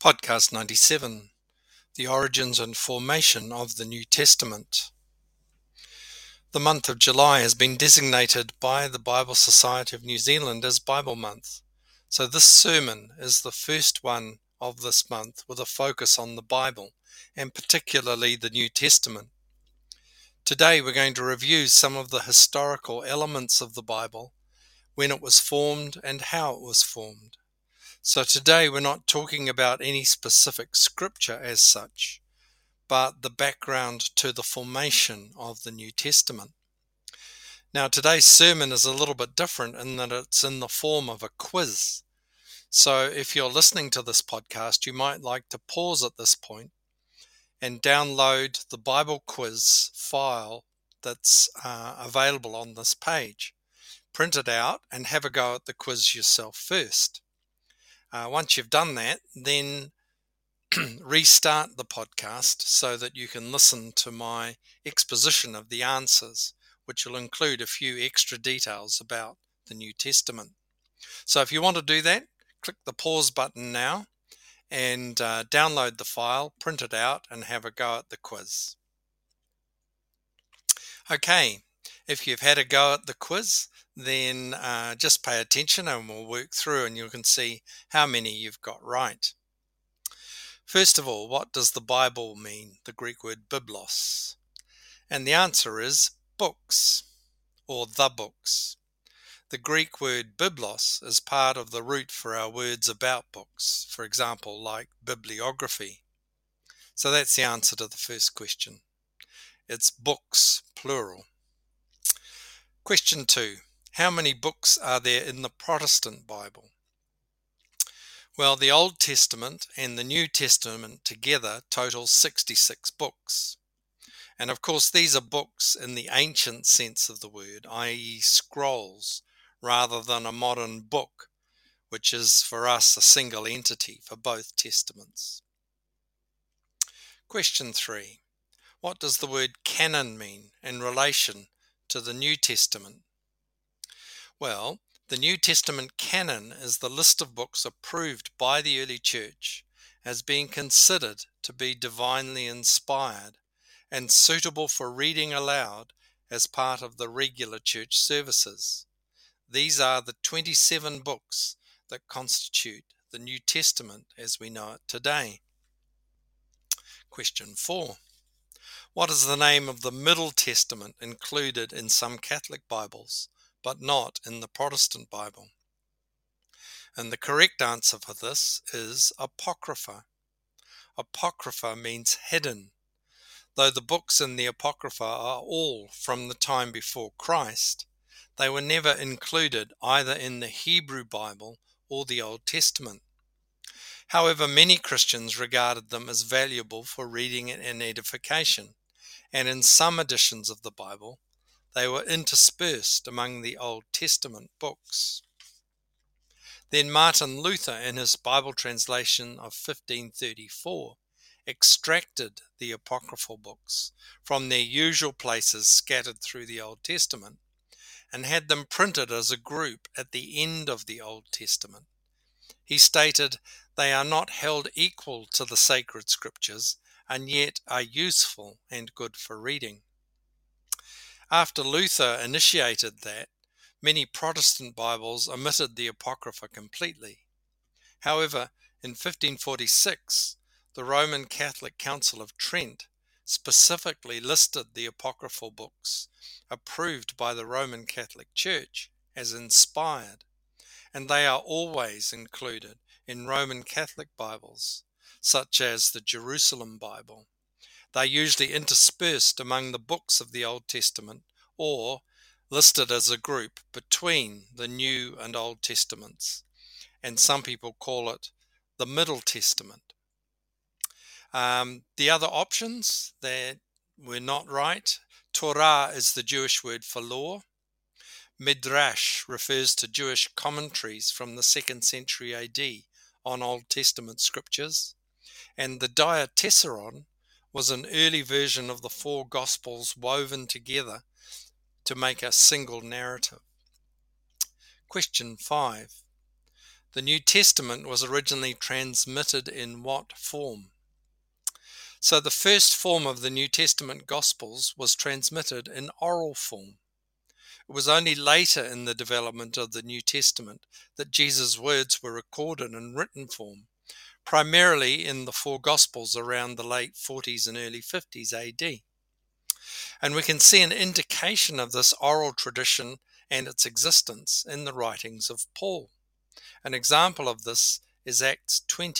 Podcast 97, The Origins and Formation of the New Testament. The month of July has been designated by the Bible Society of New Zealand as Bible Month. So this sermon is the first one of this month with a focus on the Bible, and particularly the New Testament. Today we're going to review some of the historical elements of the Bible, when it was formed and how it was formed. So today we're not talking about any specific scripture as such, but the background to the formation of the New Testament. Now today's sermon is a little bit different in that it's in the form of a quiz. So if you're listening to this podcast, you might like to pause at this point and download the Bible quiz file that's available on this page. Print it out and have a go at the quiz yourself first. Once you've done that, then restart the podcast so that you can listen to my exposition of the answers, which will include a few extra details about the New Testament. So if you want to do that, click the pause button now and download the file, print it out, and have a go at the quiz. Okay, if you've had a go at the quiz, then just pay attention and we'll work through and you can see how many you've got right. First of all, what does the Bible mean? The Greek word biblos. And the answer is books, or the books. The Greek word biblos is part of the root for our words about books, for example, like bibliography. So that's the answer to the first question. It's books, plural. Question 2. How many books are there in the Protestant Bible? Well, the Old Testament and the New Testament together total 66 books. And of course, these are books in the ancient sense of the word, i.e. scrolls, rather than a modern book, which is for us a single entity for both testaments. Question 3. What does the word canon mean in relation to the New Testament? Well, the New Testament canon is the list of books approved by the early church as being considered to be divinely inspired and suitable for reading aloud as part of the regular church services. These are the 27 books that constitute the New Testament as we know it today. Question 4. What is the name of the Middle Testament included in some Catholic Bibles, but not in the Protestant Bible? And the correct answer for this is Apocrypha. Apocrypha means hidden. Though the books in the Apocrypha are all from the time before Christ, they were never included either in the Hebrew Bible or the Old Testament. However, many Christians regarded them as valuable for reading and edification, and in some editions of the Bible, they were interspersed among the Old Testament books. Then Martin Luther, in his Bible translation of 1534, extracted the apocryphal books from their usual places scattered through the Old Testament and had them printed as a group at the end of the Old Testament. He stated, "They are not held equal to the sacred scriptures and yet are useful and good for reading." After Luther initiated that, many Protestant Bibles omitted the Apocrypha completely. However, in 1546, the Roman Catholic Council of Trent specifically listed the apocryphal books approved by the Roman Catholic Church as inspired, and they are always included in Roman Catholic Bibles, such as the Jerusalem Bible. They are usually interspersed among the books of the Old Testament or listed as a group between the New and Old Testaments, and some people call it the Middle Testament. The other options that were not right: Torah is the Jewish word for law. Midrash refers to Jewish commentaries from the 2nd century AD on Old Testament scriptures. And the Diatessaron was an early version of the 4 Gospels woven together to make a single narrative. Question 5. The New Testament was originally transmitted in what form? So the first form of the New Testament Gospels was transmitted in oral form. It was only later in the development of the New Testament that Jesus' words were recorded in written form, primarily in the four Gospels around the late 40s and early 50s AD. And we can see an indication of this oral tradition and its existence in the writings of Paul. An example of this is Acts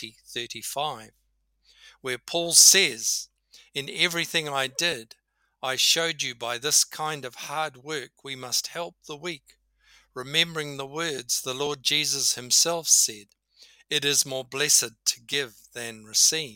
20:35, where Paul says, "In everything I did, I showed you by this kind of hard work we must help the weak, remembering the words the Lord Jesus himself said, 'It is more blessed to give than receive.'"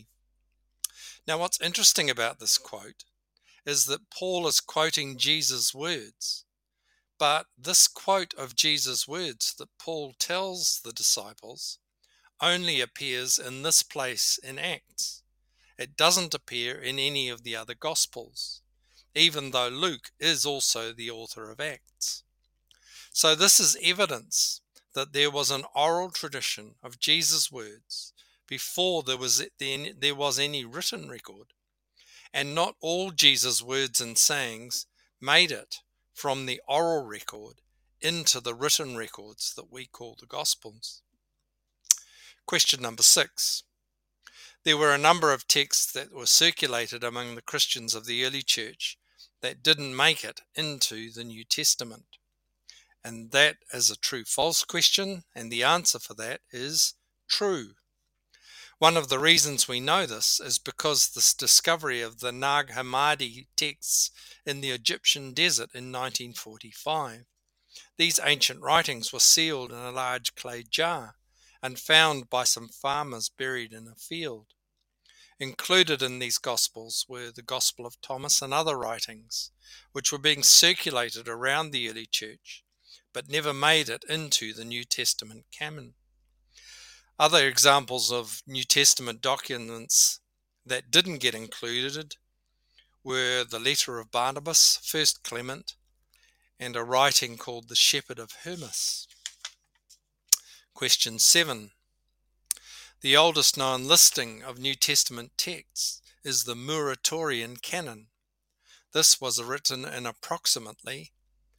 Now, what's interesting about this quote is that Paul is quoting Jesus' words, but this quote of Jesus' words that Paul tells the disciples only appears in this place in Acts. It doesn't appear in any of the other Gospels, even though Luke is also the author of Acts. So this is evidence that there was an oral tradition of Jesus' words before there was any written record, and not all Jesus' words and sayings made it from the oral record into the written records that we call the Gospels. Question number 6. There were a number of texts that were circulated among the Christians of the early church that didn't make it into the New Testament. And that is a true-false question, and the answer for that is true. One of the reasons we know this is because this discovery of the Nag Hammadi texts in the Egyptian desert in 1945. These ancient writings were sealed in a large clay jar and found by some farmers buried in a field. Included in these Gospels were the Gospel of Thomas and other writings, which were being circulated around the early church, but never made it into the New Testament canon. Other examples of New Testament documents that didn't get included were the letter of Barnabas, 1 Clement, and a writing called the Shepherd of Hermas. Question 7. The oldest known listing of New Testament texts is the Muratorian Canon. This was written in approximately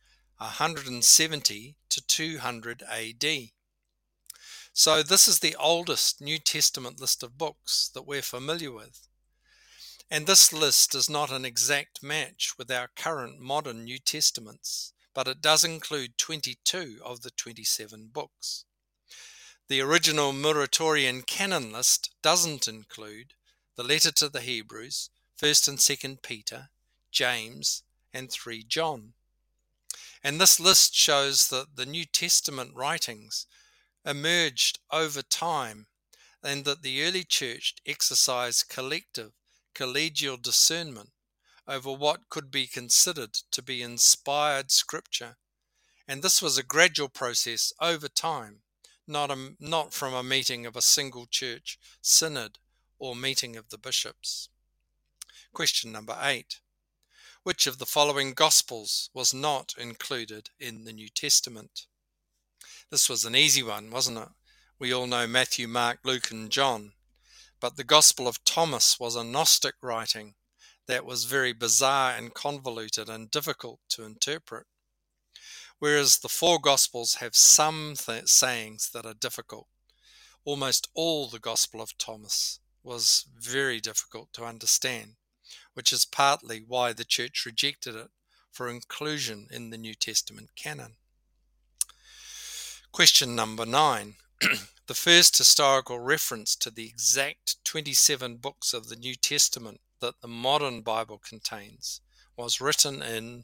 170 to 200 AD. So this is the oldest New Testament list of books that we're familiar with. And this list is not an exact match with our current modern New Testaments, but it does include 22 of the 27 books. The original Muratorian canon list doesn't include the letter to the Hebrews, 1st and 2nd Peter, James, and 3 John. And this list shows that the New Testament writings emerged over time and that the early church exercised collective collegial discernment over what could be considered to be inspired scripture. And this was a gradual process over time, not from a meeting of a single church synod or meeting of the bishops. Question number 8. Which of the following Gospels was not included in the New Testament? This was an easy one, wasn't it? We all know Matthew, Mark, Luke, and John. But the Gospel of Thomas was a Gnostic writing that was very bizarre and convoluted and difficult to interpret. Whereas the four Gospels have some sayings that are difficult. Almost all the Gospel of Thomas was very difficult to understand, which is partly why the church rejected it for inclusion in the New Testament canon. Question number 9. The first historical reference to the exact 27 books of the New Testament that the modern Bible contains was written in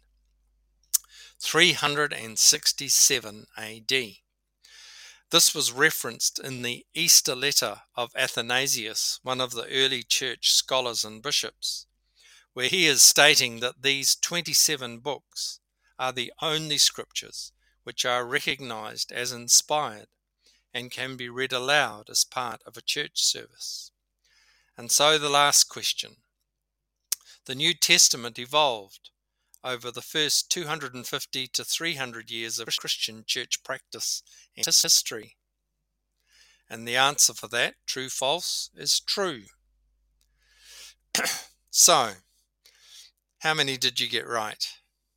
367 AD. This was referenced in the Easter letter of Athanasius, one of the early church scholars and bishops, where he is stating that these 27 books are the only scriptures which are recognized as inspired and can be read aloud as part of a church service. And so the last question. The New Testament evolved over the first 250 to 300 years of Christian church practice and history. And the answer for that, true, false, is true. So, how many did you get right?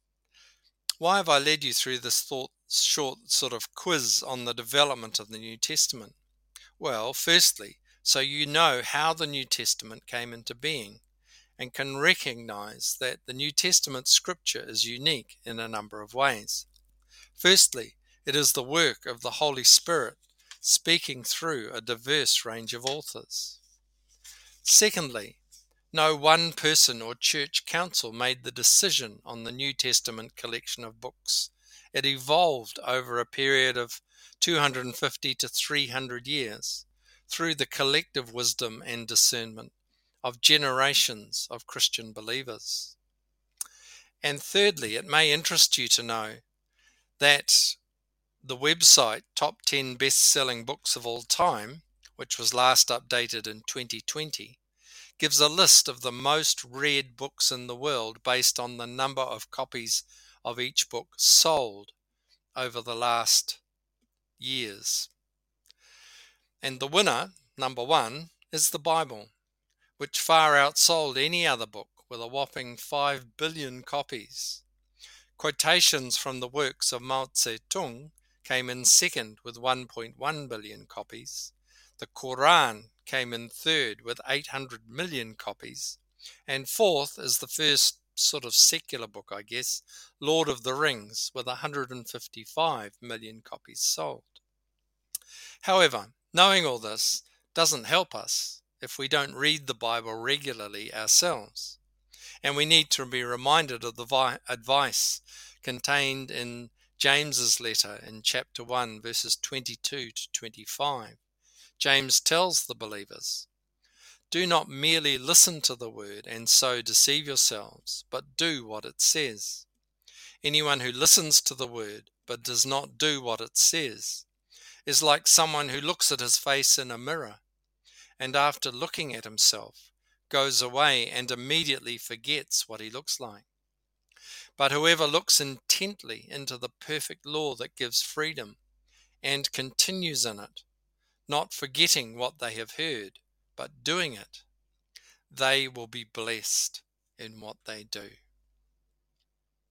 Why have I led you through this short sort of quiz on the development of the New Testament? Well, firstly, so you know how the New Testament came into being and can recognize that the New Testament scripture is unique in a number of ways. Firstly, it is the work of the Holy Spirit speaking through a diverse range of authors. Secondly, no one person or church council made the decision on the New Testament collection of books. It evolved over a period of 250 to 300 years through the collective wisdom and discernment of generations of Christian believers. And thirdly, it may interest you to know that the website Top 10 Best-Selling Books of All Time, which was last updated in 2020, gives a list of the most read books in the world based on the number of copies of each book sold over the last years. And the winner, number one, is the Bible, which far outsold any other book with a whopping 5 billion copies. Quotations from the works of Mao Zedong came in second with 1.1 billion copies. The Quran came in third with 800 million copies. And fourth is the first sort of secular book, I guess, Lord of the Rings, with 155 million copies sold. However, knowing all this doesn't help us if we don't read the Bible regularly ourselves. And we need to be reminded of the advice contained in James's letter in chapter 1, verses 22 to 25. James tells the believers, "Do not merely listen to the word and so deceive yourselves, but do what it says. Anyone who listens to the word but does not do what it says is like someone who looks at his face in a mirror and after looking at himself goes away and immediately forgets what he looks like. But whoever looks intently into the perfect law that gives freedom and continues in it, not forgetting what they have heard, but doing it, they will be blessed in what they do."